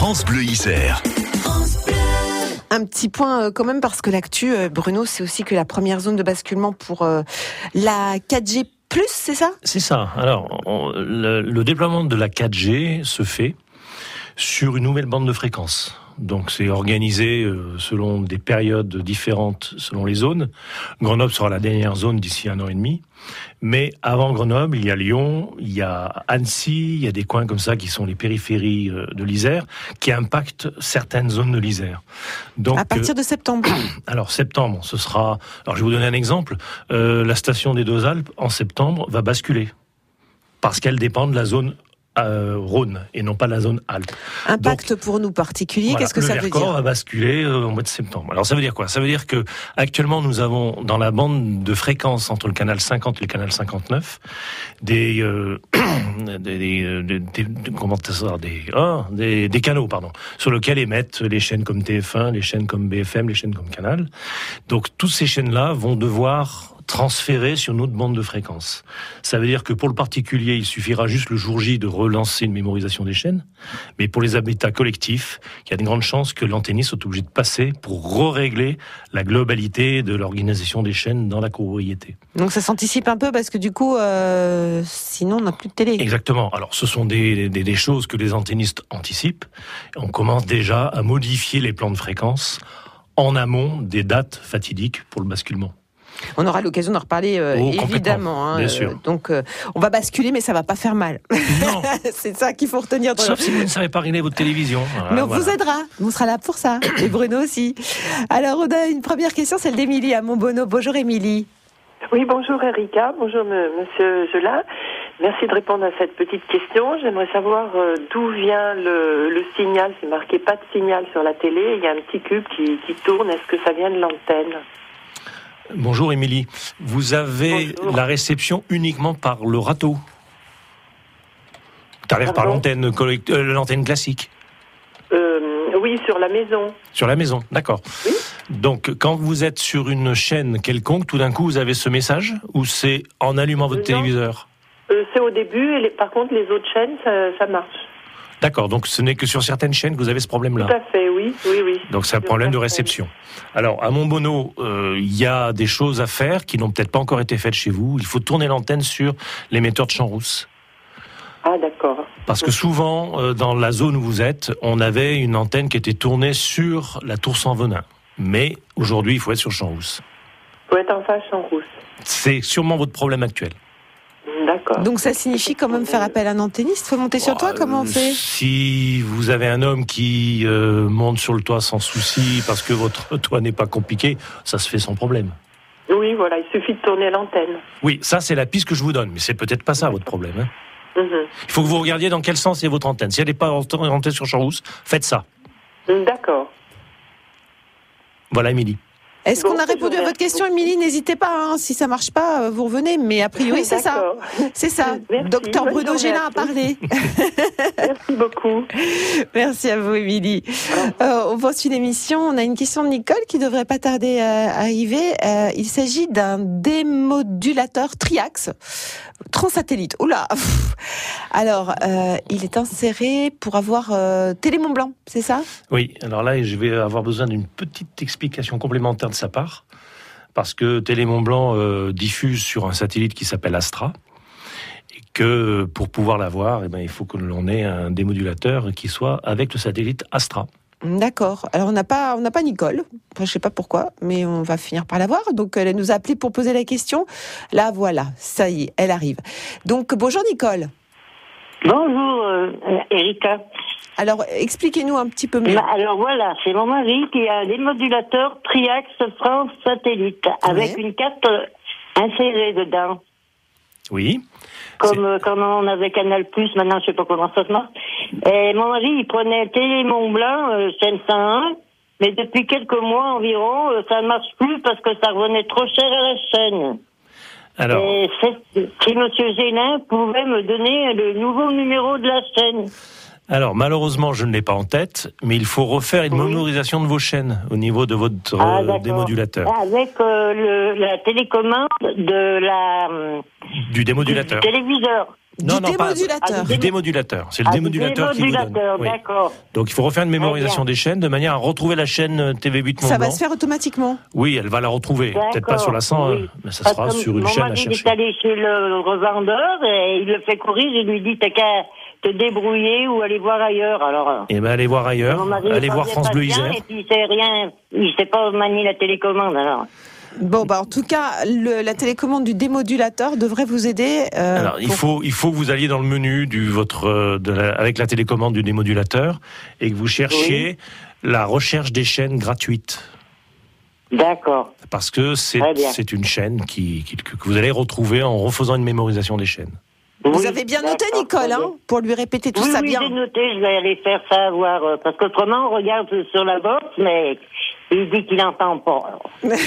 France Bleu Isère. Un petit point quand même, parce que l'actu, Bruno, c'est aussi que la première zone de basculement pour la 4G+, c'est ça ? C'est ça. Alors, le déploiement de la 4G se fait sur une nouvelle bande de fréquence. Donc c'est organisé selon des périodes différentes, selon les zones. Grenoble sera la dernière zone d'ici 1 an et demi. Mais avant Grenoble, il y a Lyon, il y a Annecy, il y a des coins comme ça qui sont les périphéries de l'Isère, qui impactent certaines zones de l'Isère. Donc, à partir de septembre. Alors septembre, ce sera... Alors je vais vous donner un exemple. La station des Deux-Alpes, en septembre, va basculer. Parce qu'elle dépend de la zone Rhône et non pas la zone Alpes. Impact donc, pour nous particuliers, voilà, qu'est-ce que ça veut dire ? Le Vercors va basculer au mois de septembre. Alors ça veut dire quoi ? Ça veut dire que actuellement nous avons dans la bande de fréquence entre le canal 50 et le canal 59 des canaux sur lesquels émettent les chaînes comme TF1, les chaînes comme BFM, les chaînes comme Canal. Donc toutes ces chaînes-là vont devoir transféré sur notre bande de fréquence. Ça veut dire que pour le particulier, il suffira juste le jour J de relancer une mémorisation des chaînes, mais pour les habitats collectifs, il y a de grandes chances que l'antenniste soit obligé de passer pour régler la globalité de l'organisation des chaînes dans la copropriété. Donc ça s'anticipe un peu parce que du coup, sinon on n'a plus de télé. Exactement. Alors ce sont des choses que les antennistes anticipent. On commence déjà à modifier les plans de fréquence en amont des dates fatidiques pour le basculement. On aura l'occasion d'en reparler, évidemment. Bien sûr. Donc, on va basculer, mais ça va pas faire mal. Non. C'est ça qu'il faut retenir. Sauf si vous ne savez pas régler votre télévision. Mais on vous aidera. On sera là pour ça. Et Bruno aussi. Alors, on a une première question, celle d'Émilie à Montbonneau. Bonjour, Émilie. Oui, bonjour, Erika. Bonjour, monsieur Zola. Merci de répondre à cette petite question. J'aimerais savoir d'où vient le signal. C'est marqué pas de signal sur la télé. Il y a un petit cube qui tourne. Est-ce que ça vient de l'antenne ? Bonjour Émilie, vous avez la réception uniquement par le râteau. T'arrives par l'antenne classique. Oui, sur la maison. Sur la maison, d'accord. Oui. Donc quand vous êtes sur une chaîne quelconque, tout d'un coup vous avez ce message, ou c'est en allumant votre téléviseur ? C'est au début, et par contre les autres chaînes, ça marche. D'accord, donc ce n'est que sur certaines chaînes que vous avez ce problème-là. Tout à fait, oui. Donc c'est un problème de réception. Alors à Montbonneau, il y a des choses à faire qui n'ont peut-être pas encore été faites chez vous. Il faut tourner l'antenne sur l'émetteur de Champs-Rousse. Ah d'accord. Parce que souvent, dans la zone où vous êtes, on avait une antenne qui était tournée sur la tour Saint-Venin. Mais aujourd'hui, il faut être sur Champs-Rousse. Il faut être en face Champs-Rousse. C'est sûrement votre problème actuel. D'accord. Donc ça signifie quand même faire appel à un antenniste. Faut monter sur le toit, comment on fait ? Si vous avez un homme qui monte sur le toit sans souci parce que votre toit n'est pas compliqué, ça se fait sans problème. Oui, voilà, il suffit de tourner l'antenne. Oui, ça c'est la piste que je vous donne, mais c'est peut-être pas ça votre problème. Hein. Mm-hmm. Il faut que vous regardiez dans quel sens est votre antenne. Si elle n'est pas orientée sur Champs-Rousse, faites ça. D'accord. Voilà, Émilie. Est-ce qu'on a répondu à votre question, Émilie ? N'hésitez pas, hein, si ça marche pas, vous revenez. Mais a priori, c'est ça. C'est ça. Merci. Docteur Bruno Gélin a parlé. Merci beaucoup. Merci à vous, Émilie. On poursuit l'émission. On a une question de Nicole qui devrait pas tarder à arriver. Il s'agit d'un démodulateur triaxe transsatellite. Oula. Alors, il est inséré pour avoir Télé Mont Blanc, c'est ça ? Oui. Alors là, je vais avoir besoin d'une petite explication complémentaire de sa part, parce que Télé Mont Blanc diffuse sur un satellite qui s'appelle Astra, et que pour pouvoir l'avoir, il faut que l'on ait un démodulateur qui soit avec le satellite Astra. D'accord. Alors on n'a pas Nicole. Enfin, je sais pas pourquoi, mais on va finir par l'avoir. Donc elle nous a appelé pour poser la question. Là voilà, ça y est, elle arrive. Donc bonjour Nicole. Bonjour Erika. Alors expliquez-nous un petit peu mieux. Alors voilà, c'est mon mari qui a un démodulateur triaxe France satellite avec une carte insérée dedans. Oui. Comme quand on avait Canal+, maintenant je sais pas comment ça se marche. Et mon mari, il prenait Télé Mont Blanc, chaîne 101, mais depuis quelques mois environ, ça ne marche plus parce que ça revenait trop cher à la chaîne. Alors... Et si monsieur Gélin pouvait me donner le nouveau numéro de la chaîne. Alors, malheureusement, je ne l'ai pas en tête, mais il faut refaire une mémorisation de vos chaînes au niveau de votre démodulateur. Avec la télécommande du démodulateur. téléviseur. Non, du démodulateur. Du démodulateur. C'est le démodulateur qui vous donne. Oui. D'accord. Donc il faut refaire une mémorisation des chaînes de manière à retrouver la chaîne TV8 Mont-Blanc. Ça va se faire automatiquement. Oui, elle va la retrouver. Peut-être pas sur la 100, mais ça sera sur une chaîne à chercher. Il est allé chez le revendeur et il le fait courir. Je lui dis t'as qu'à te débrouiller ou aller voir ailleurs. Alors. Eh ben allez voir ailleurs. Allez voir France Bleu Isère. Et puis il sait pas manier la télécommande alors. Bon, en tout cas, la télécommande du démodulateur devrait vous aider. Alors, il faut que vous alliez dans le menu avec la télécommande du démodulateur et que vous cherchiez la recherche des chaînes gratuites. D'accord. Parce que c'est une chaîne que vous allez retrouver en refaisant une mémorisation des chaînes. Vous avez bien noté, Nicole, pour lui répéter tout ça bien. Oui, j'ai noté, je vais aller faire ça, voir, parce qu'autrement, on regarde sur la box, mais il dit qu'il n'entend pas.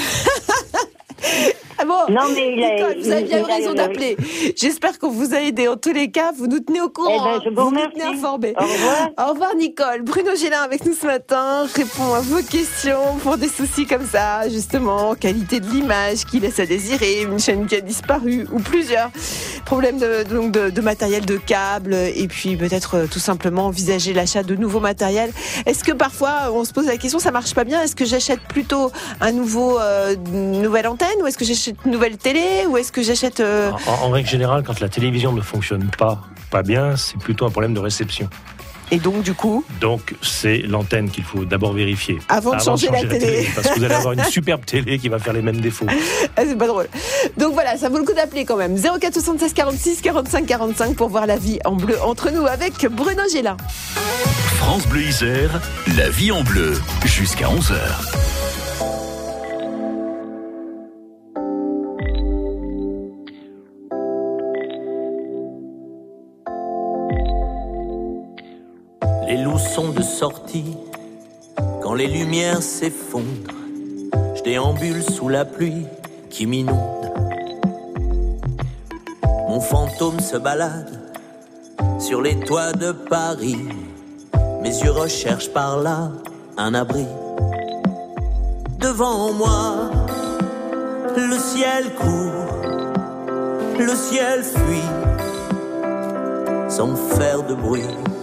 Ah bon, non, mais Nicole, vous avez bien raison d'appeler. J'espère qu'on vous a aidé. En tous les cas, vous nous tenez au courant. Je vous remercie. Nous tenez informés. Au revoir. Au revoir, Nicole. Bruno Gélin avec nous ce matin répond à vos questions pour des soucis comme ça, justement, qualité de l'image qui laisse à désirer, une chaîne qui a disparu ou plusieurs problèmes de matériel, de câbles, et puis peut-être tout simplement envisager l'achat de nouveaux matériels. Est-ce que parfois on se pose la question, ça marche pas bien, est-ce que j'achète plutôt une nouvelle antenne, ou est-ce que j'achète une nouvelle télé, ou est-ce que j'achète... En règle générale, quand la télévision ne fonctionne pas bien, c'est plutôt un problème de réception. Et donc, du coup... Donc, c'est l'antenne qu'il faut d'abord vérifier. Avant de changer la télé. Parce que vous allez avoir une superbe télé qui va faire les mêmes défauts. C'est pas drôle. Donc voilà, ça vaut le coup d'appeler quand même. 04 76 46 45 45 pour voir la vie en bleu entre nous avec Bruno Gélin. France Bleu Isère, la vie en bleu, jusqu'à 11h. Les loups sont de sortie quand les lumières s'effondrent. Je déambule sous la pluie qui m'inonde. Mon fantôme se balade sur les toits de Paris. Mes yeux recherchent par là un abri. Devant moi, le ciel court, le ciel fuit, sans faire de bruit.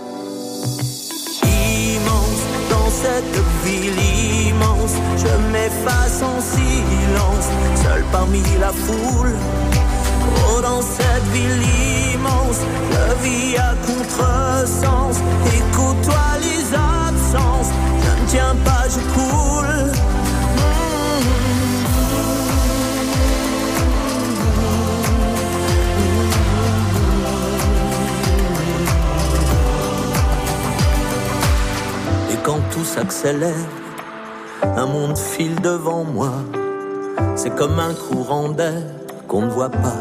Dans cette ville immense, je m'efface en silence, seul parmi la foule. Oh, dans cette ville immense, je vis à contresens et côtoie les absences. Je ne tiens pas, je coule. Quand tout s'accélère, un monde file devant moi. C'est comme un courant d'air qu'on ne voit pas.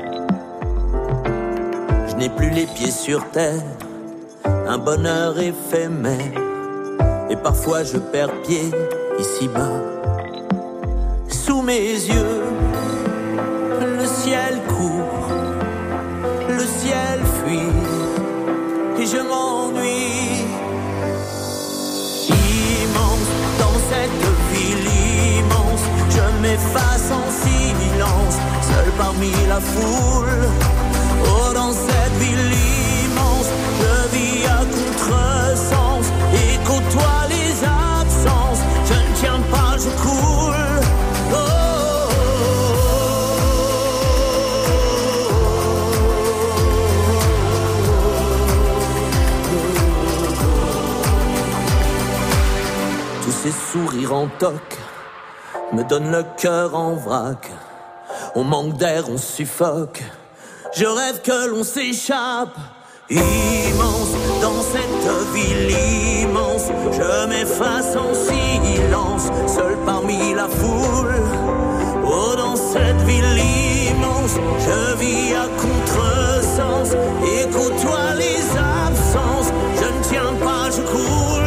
Je n'ai plus les pieds sur terre, un bonheur éphémère. Et parfois je perds pied ici-bas. Sous mes yeux, le ciel court, le ciel fuit, et je m'ennuie. Cette ville immense, je m'efface en silence, seul parmi la foule. Oh, dans cette ville immense, je vis à contresens et côtoie les absences. Je ne tiens pas, je coule. Ces sourires en toc me donnent le cœur en vrac. On manque d'air, on suffoque. Je rêve que l'on s'échappe. Immense, dans cette ville immense, je m'efface en silence, seul parmi la foule. Oh, dans cette ville immense, je vis à contresens et côtoie les absences. Je ne tiens pas, je coule.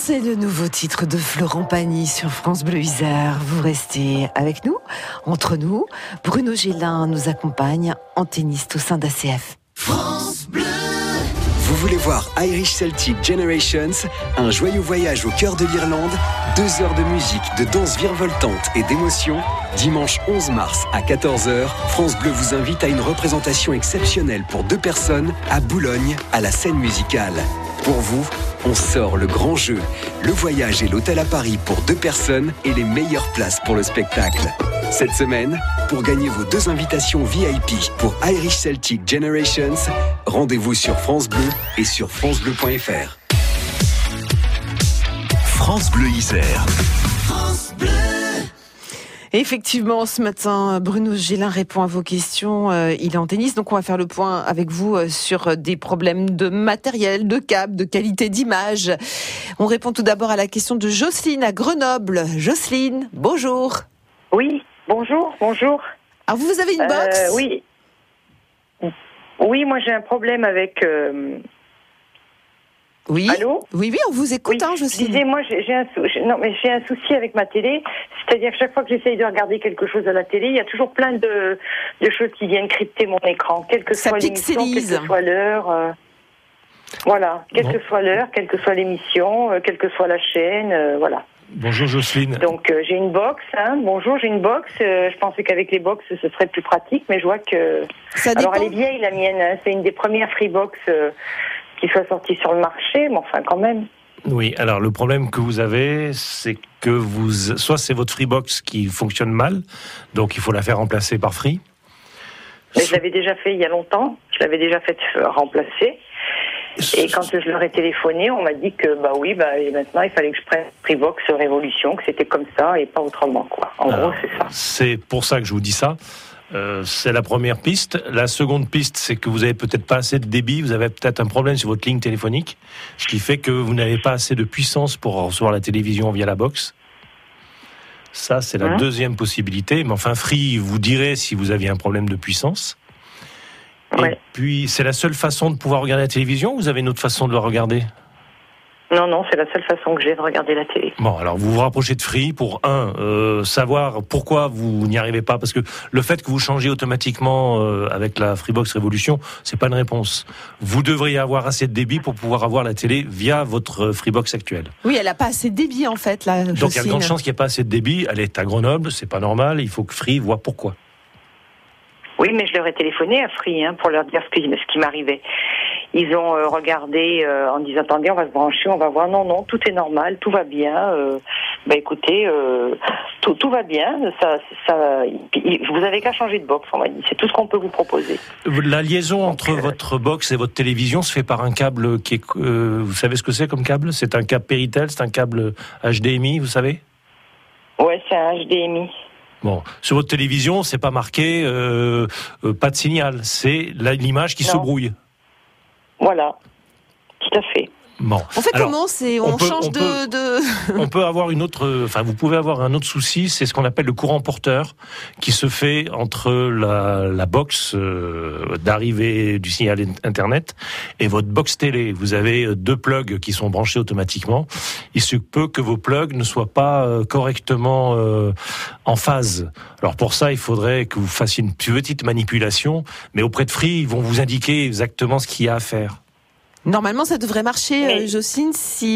C'est le nouveau titre de Florent Pagny sur France Bleu Isère. Vous restez avec nous, entre nous. Bruno Gélin nous accompagne, antenniste au sein d'ACF. France Bleu. Vous voulez voir Irish Celtic Generations, un joyeux voyage au cœur de l'Irlande, 2 heures de musique, de danse virevoltante et d'émotion. Dimanche 11 mars à 14h, France Bleu vous invite à une représentation exceptionnelle pour 2 personnes à Boulogne, à la scène musicale. Pour vous, on sort le grand jeu, le voyage et l'hôtel à Paris pour 2 personnes et les meilleures places pour le spectacle. Cette semaine, pour gagner vos 2 invitations VIP pour Irish Celtic Generations, rendez-vous sur France Bleu et sur francebleu.fr. France Bleu Isère. France Bleu. Effectivement, ce matin, Bruno Gélin répond à vos questions. Il est en tennis, donc on va faire le point avec vous sur des problèmes de matériel, de câbles, de qualité d'image. On répond tout d'abord à la question de Jocelyne à Grenoble. Jocelyne, bonjour. Oui, bonjour. Alors vous avez une box ? Oui, moi j'ai un problème avec... Oui. Allô ? Oui, on vous écoute, oui, Jocelyne. Je disais, moi j'ai un souci avec ma télé, c'est-à-dire que chaque fois que j'essaye de regarder quelque chose à la télé, il y a toujours plein de choses qui viennent crypter mon écran, quelle que soit l'émission, quelle que soit l'heure. Voilà, quelle que soit l'heure, quelle que soit l'émission, quelle que soit la chaîne, voilà. Bonjour Jocelyne. Donc j'ai une box, Bonjour, j'ai une box. Je pensais qu'avec les box ce serait plus pratique, mais je vois que... Ça dépend. Alors elle est vieille la mienne, c'est une des premières Freebox qui soit sortie sur le marché, mais enfin quand même. Oui, alors le problème que vous avez, c'est que soit c'est votre Freebox qui fonctionne mal, donc il faut la faire remplacer par Free. Mais je l'avais déjà fait il y a longtemps, je l'avais déjà fait remplacer. Et quand je leur ai téléphoné, on m'a dit que maintenant il fallait que je prenne Freebox Révolution, que c'était comme ça et pas autrement, quoi. En gros, c'est ça. C'est pour ça que je vous dis ça. C'est la première piste. La seconde piste, c'est que vous avez peut-être pas assez de débit, vous avez peut-être un problème sur votre ligne téléphonique, ce qui fait que vous n'avez pas assez de puissance pour recevoir la télévision via la box. Ça, c'est la deuxième possibilité. Mais enfin, Free vous dirait si vous aviez un problème de puissance. Ouais. Et puis, c'est la seule façon de pouvoir regarder la télévision ou vous avez une autre façon de la regarder ? Non, c'est la seule façon que j'ai de regarder la télé. Bon, alors vous vous rapprochez de Free pour savoir pourquoi vous n'y arrivez pas, parce que le fait que vous changez automatiquement avec la Freebox Révolution, c'est pas une réponse. Vous devriez avoir assez de débit pour pouvoir avoir la télé via votre Freebox actuelle. Oui, elle a pas assez de débit en fait là. Donc il y a de grandes chances qu'il n'y ait pas assez de débit. Elle est à Grenoble, c'est pas normal. Il faut que Free voit pourquoi. Oui, mais je leur ai téléphoné à Free pour leur dire ce qui m'arrivait. Ils ont regardé en disant attendez, on va se brancher, on va voir. Non, tout est normal, tout va bien. Écoutez, tout va bien. Vous avez qu'à changer de box, on m'a dit. C'est tout ce qu'on peut vous proposer. La liaison entre votre box et votre télévision se fait par un câble qui est. Vous savez ce que c'est comme câble ? C'est un câble Péritel, c'est un câble HDMI, vous savez ? Ouais, c'est un HDMI. Bon, sur votre télévision, c'est pas marqué pas de signal, c'est l'image qui se brouille. Voilà, tout à fait. Bon. On fait comment ? On change de... On peut avoir une autre... Enfin, vous pouvez avoir un autre souci, c'est ce qu'on appelle le courant porteur, qui se fait entre la box d'arrivée du signal Internet et votre box télé. Vous avez 2 plugs qui sont branchés automatiquement. Il se peut que vos plugs ne soient pas correctement en phase. Alors pour ça, il faudrait que vous fassiez une petite manipulation, mais auprès de Free, ils vont vous indiquer exactement ce qu'il y a à faire. Normalement, ça devrait marcher, Jocelyne,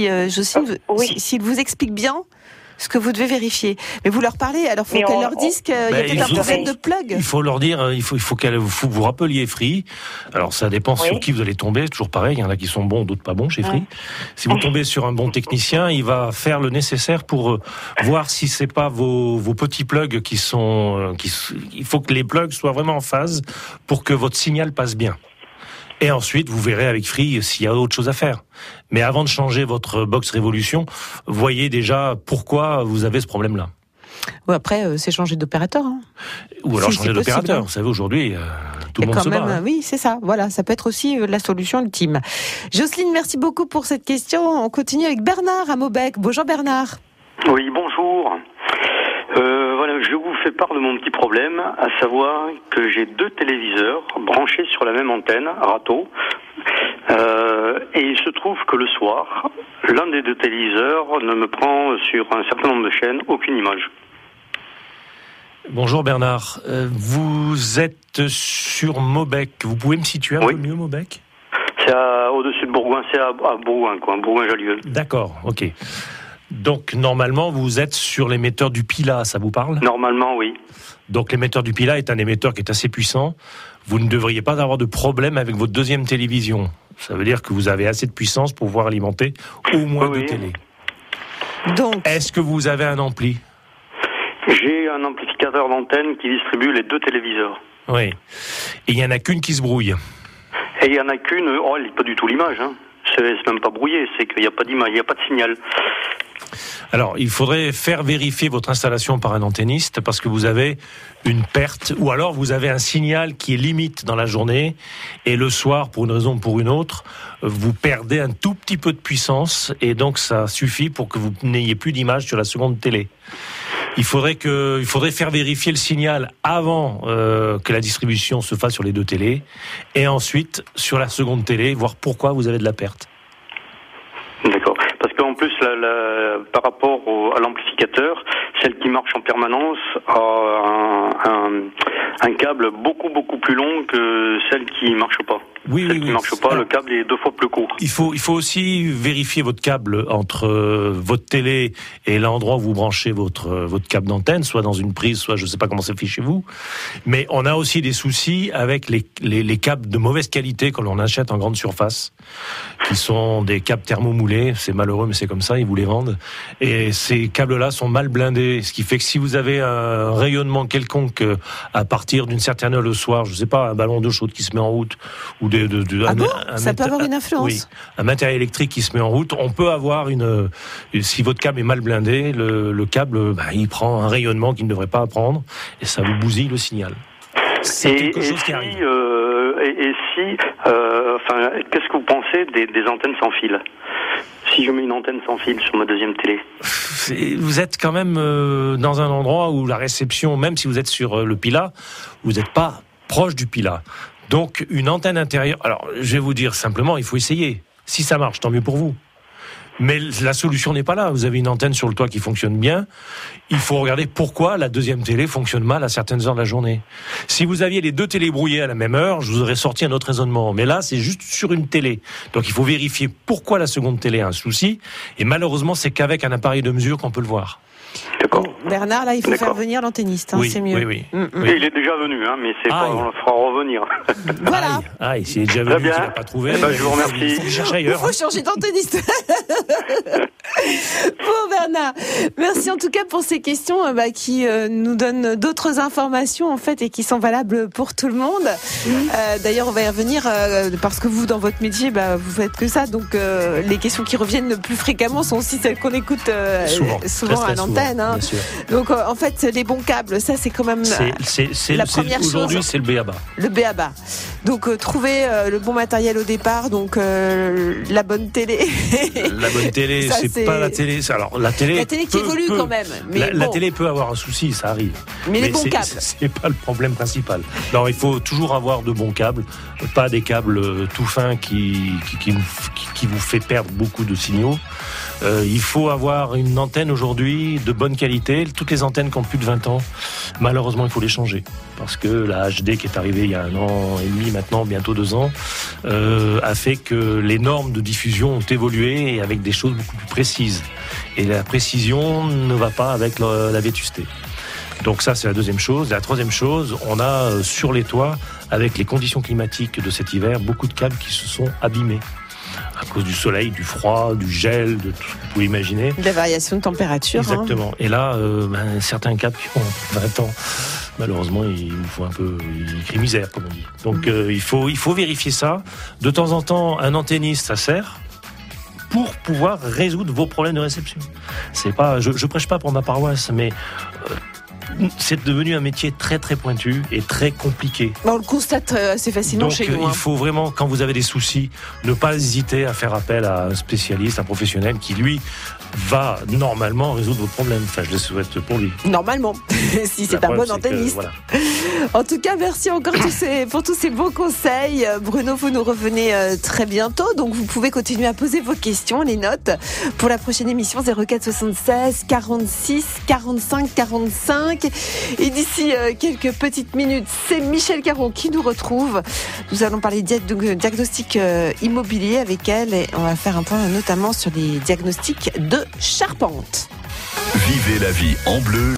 s'il vous explique bien ce que vous devez vérifier. Mais vous leur parlez, alors il faut qu'elles leur disent qu'il y a peut-être un problème de plug. Il faut leur dire, il faut que vous rappeliez Free. Alors ça dépend sur qui vous allez tomber, toujours pareil, il y en a qui sont bons, d'autres pas bons chez Free. Si vous tombez sur un bon technicien, il va faire le nécessaire pour voir si c'est pas vos petits plugs qui sont... il faut que les plugs soient vraiment en phase pour que votre signal passe bien. Et ensuite, vous verrez avec Free s'il y a autre chose à faire. Mais avant de changer votre box Révolution, voyez déjà pourquoi vous avez ce problème-là. Ou après, c'est changer d'opérateur. Ou alors changer d'opérateur. Vous savez, aujourd'hui, tout le monde se bat. Oui, c'est ça. Voilà, ça peut être aussi la solution ultime. Jocelyne, merci beaucoup pour cette question. On continue avec Bernard à Maubec. Bonjour Bernard. Oui, bonjour. Je vous fais part de mon petit problème, à savoir que j'ai 2 téléviseurs branchés sur la même antenne, râteau, et il se trouve que le soir, l'un des deux téléviseurs ne me prend sur un certain nombre de chaînes aucune image. Bonjour Bernard, vous êtes sur Maubec. Vous pouvez me situer un peu mieux, Maubec ? C'est au-dessus de Bourgoin, c'est à Bourgoin, quoi, Bourgoin-Jallieu. D'accord, ok. Donc normalement, vous êtes sur l'émetteur du Pilat, ça vous parle ? Normalement, oui. Donc l'émetteur du Pilat est un émetteur qui est assez puissant. Vous ne devriez pas avoir de problème avec votre deuxième télévision. Ça veut dire que vous avez assez de puissance pour pouvoir alimenter au moins deux télés. Donc, est-ce que vous avez un ampli ? J'ai un amplificateur d'antenne qui distribue les deux téléviseurs. Oui. Et il n'y en a qu'une qui se brouille. Et il n'y en a qu'une, elle n'est pas du tout l'image. Hein. C'est même pas brouillé, c'est qu'il n'y a pas d'image, il n'y a pas de signal. Alors, il faudrait faire vérifier votre installation par un antenniste parce que vous avez une perte ou alors vous avez un signal qui est limite dans la journée et le soir, pour une raison ou pour une autre, vous perdez un tout petit peu de puissance et donc ça suffit pour que vous n'ayez plus d'image sur la seconde télé. Il faudrait faire vérifier le signal avant que la distribution se fasse sur les deux télés et ensuite sur la seconde télé, voir pourquoi vous avez de la perte. D'accord. Parce qu'en plus, par rapport à l'amplificateur, celle qui marche en permanence a un câble beaucoup plus long que celle qui ne marche pas. Oui. Qui marche pas, le câble est 2 fois plus court. Il faut aussi vérifier votre câble entre votre télé et l'endroit où vous branchez votre câble d'antenne, soit dans une prise, soit je ne sais pas comment ça fait chez vous. Mais on a aussi des soucis avec les câbles de mauvaise qualité que l'on achète en grande surface, qui sont des câbles thermomoulés. C'est malheureux, mais c'est comme ça, ils vous les vendent. Et ces câbles-là sont mal blindés, ce qui fait que si vous avez un rayonnement quelconque à partir d'une certaine heure le soir, je ne sais pas, un ballon d'eau chaude qui se met en route, ou ça peut avoir une influence. Oui, un matériel électrique qui se met en route. On peut avoir si votre câble est mal blindé, le câble, il prend un rayonnement qu'il ne devrait pas prendre et ça vous bousille le signal. C'est quelque chose qui arrive. Qu'est-ce que vous pensez des antennes sans fil ? Si je mets une antenne sans fil sur ma deuxième télé. Vous êtes quand même dans un endroit où la réception, même si vous êtes sur le Pilat, vous n'êtes pas proche du Pilat. Donc, une antenne intérieure... Alors, je vais vous dire simplement, il faut essayer. Si ça marche, tant mieux pour vous. Mais la solution n'est pas là. Vous avez une antenne sur le toit qui fonctionne bien. Il faut regarder pourquoi la deuxième télé fonctionne mal à certaines heures de la journée. Si vous aviez les deux télés brouillées à la même heure, je vous aurais sorti un autre raisonnement. Mais là, c'est juste sur une télé. Donc, il faut vérifier pourquoi la seconde télé a un souci. Et malheureusement, c'est qu'avec un appareil de mesure qu'on peut le voir. D'accord. Bernard, là, il faut faire venir l'antenniste, oui, c'est mieux. Oui. Il est déjà venu, mais on le fera revenir. Voilà. S'il est déjà venu, qu'il n'a pas trouvé. Je vous remercie. Il faut qu'il cherche ailleurs. Il faut changer d'antenniste. Bon, Bernard, merci en tout cas pour ces questions qui nous donnent d'autres informations en fait et qui sont valables pour tout le monde. D'ailleurs, on va y revenir parce que vous, dans votre métier, vous faites que ça. Donc, les questions qui reviennent le plus fréquemment sont aussi celles qu'on écoute souvent à l'antenne. Hein. Donc en fait les bons câbles, ça c'est quand même la première chose. Aujourd'hui c'est le B.A.B.A. Le B.A.B.A. Donc trouver le bon matériel au départ, donc la bonne télé. La bonne télé, ça, c'est pas la télé. Alors la télé qui évolue quand même. Mais la télé peut avoir un souci, ça arrive. Mais les bons câbles, c'est pas le problème principal. Non, il faut toujours avoir de bons câbles, pas des câbles tout fins qui vous fait perdre beaucoup de signaux. Il faut avoir une antenne aujourd'hui de bonne qualité. Toutes les antennes qui ont plus de 20 ans, malheureusement, il faut les changer. Parce que la HD qui est arrivée il y a 1 an et demi maintenant, bientôt 2 ans, a fait que les normes de diffusion ont évolué et avec des choses beaucoup plus précises. Et la précision ne va pas avec la vétusté. Donc ça, c'est la deuxième chose. Et la troisième chose, on a sur les toits, avec les conditions climatiques de cet hiver, beaucoup de câbles qui se sont abîmés. À cause du soleil, du froid, du gel, de tout ce que vous pouvez imaginer. Des variations de température. Exactement. Et là, certains câbles qui ont 20 ans, malheureusement, ils nous font un peu... Ils crient misère, comme on dit. Donc il faut vérifier ça. De temps en temps, un antenniste, ça sert pour pouvoir résoudre vos problèmes de réception. C'est pas... Je prêche pas pour ma paroisse, mais... c'est devenu un métier très très pointu et très compliqué. On le constate assez facilement Donc, chez nous. il faut vraiment, quand vous avez des soucis, ne pas hésiter à faire appel à un spécialiste, un professionnel qui, lui, va normalement résoudre vos problèmes. Enfin, je le souhaite pour lui. Normalement, si c'est un bon antenniste. Voilà. En tout cas, merci encore pour tous ces beaux conseils. Bruno, vous nous revenez très bientôt. Donc, vous pouvez continuer à poser vos questions, les notes. Pour la prochaine émission, 04 76 46 45 45. Et d'ici quelques petites minutes, c'est Michel Caron qui nous retrouve. Nous allons parler diagnostic immobilier avec elle. Et on va faire un point notamment sur les diagnostics de charpente. Vivez la vie en bleu.